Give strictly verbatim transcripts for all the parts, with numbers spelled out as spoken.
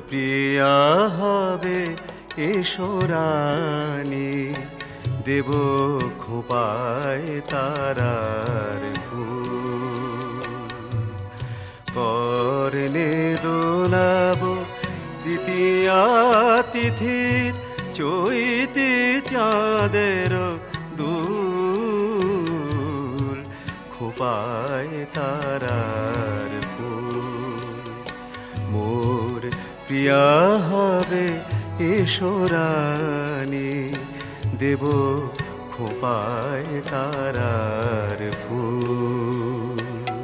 প্রিয়া হবে এসো রানী, দেব খোপায় তারার ফুল। করলে দোলাবো তৃতীয়া তিথির চৈতি চাঁদের দুল, খোপায় তারার ফুল। মোর প্রিয়া হবে এসো রানী, দেব খোপায় তারার ফুল।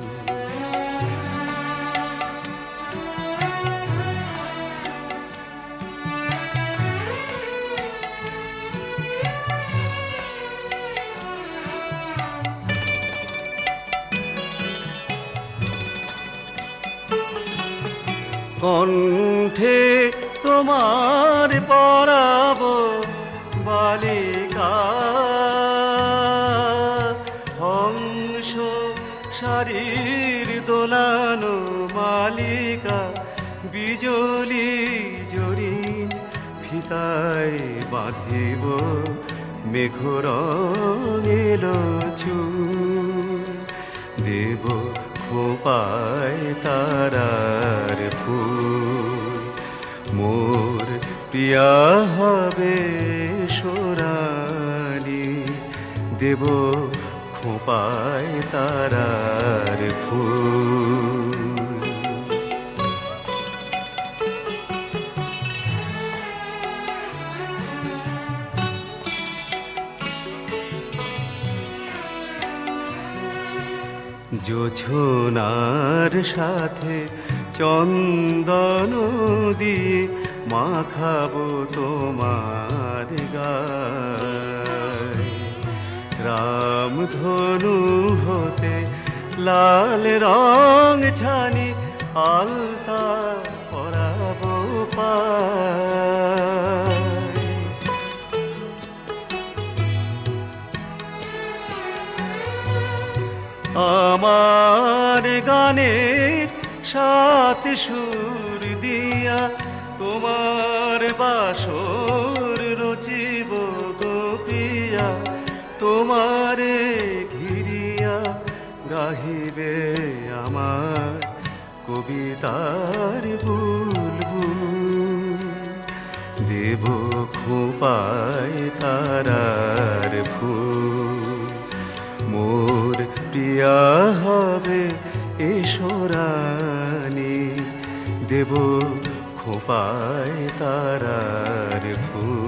কণ্ঠে তোমার পরাবো বালিকা, হংস শারীর দোলানো মালিকা। বিজলি জরিন ফিতায় বাঁধিব মেঘরঙেল চুল, দেব খোপায় তারার ফুল। মোর প্রিয়া হবে এসো রানী, দেব খোপায় তারার ফুল। জোছনার সাথে চন্দন দিয়ে মাখাবো তোমার গায়, রামধনু হতে লাল রং ছানি আলতা পরাবো পায়। আমার গানের সাত সুর দিয়া তোমার বাসর রচিব গো প্রিয়া, তোমারে ঘিরিয়া গাহিবে আমার কবিতার বুলবুল, দেব খোপায় তারার ফুল। মোর প্রিয়া হবে এসো রানী, দেব খোপায় তারার ফুল।